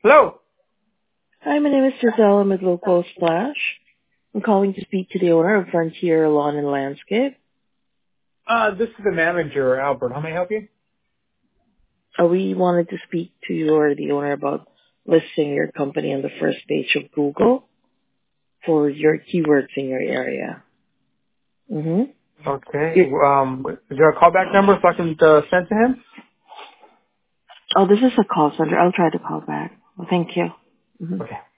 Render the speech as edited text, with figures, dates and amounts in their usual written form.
Hello. Hi, my name is Giselle. I'm with Local Splash. I'm calling to speak to the owner of Frontier Lawn and Landscape. This is the manager, Albert. How may I help you? We wanted to speak to you or the owner about listing your company on the first page of Google for your keywords in your area. Mm-hmm. Okay. Is there a callback number so I can send to him? Oh, this is a call center. I'll try to call back. Well, thank you. Mm-hmm. Okay.